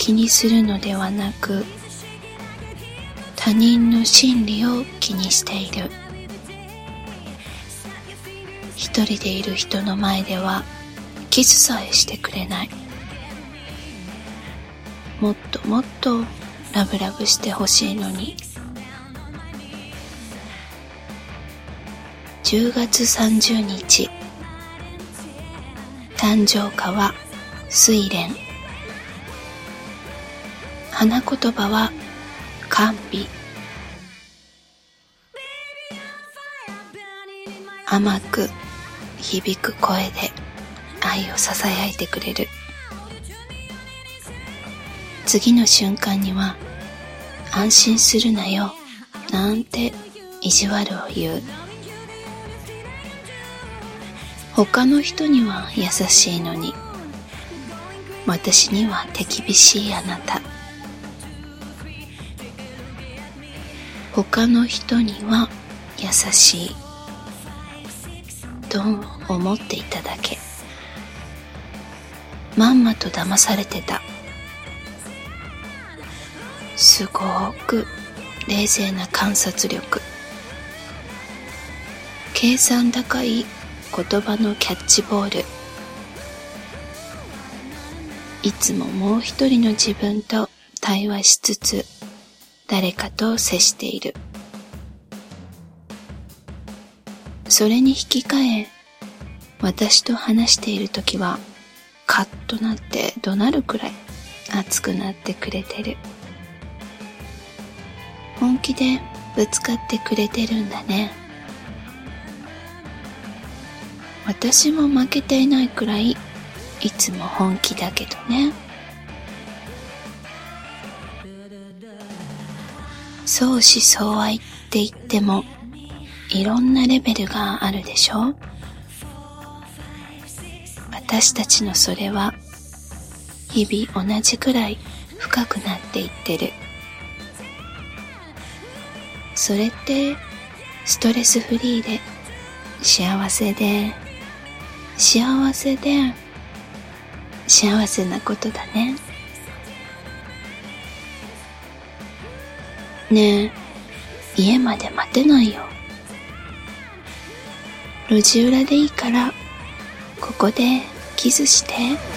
気にするのではなく、他人の心理を気にしている。一人でいる人の前ではキスさえしてくれない。もっともっとラブラブしてほしいのに。10月30日、誕生花は睡蓮。花言葉は甘美。甘く響く声で愛をささやいてくれる。次の瞬間には安心するなよなんて意地悪を言う。他の人には優しいのに、私には手厳しいあなた。他の人には優しいと思っていただけ。まんまと騙されてた。すごく冷静な観察力、計算高い言葉のキャッチボール。いつももう一人の自分と対話しつつ誰かと接している。それに引き換え、私と話しているときはカッとなって怒鳴るくらい熱くなってくれてる。本気でぶつかってくれてるんだね。私も負けていないくらいいつも本気だけどね。相思相愛って言ってもいろんなレベルがあるでしょ。私たちのそれは日々同じくらい深くなっていってる。それってストレスフリーで幸せで幸せで幸せなことだね。ねえ、家まで待てないよ。路地裏でいいからここでキスして。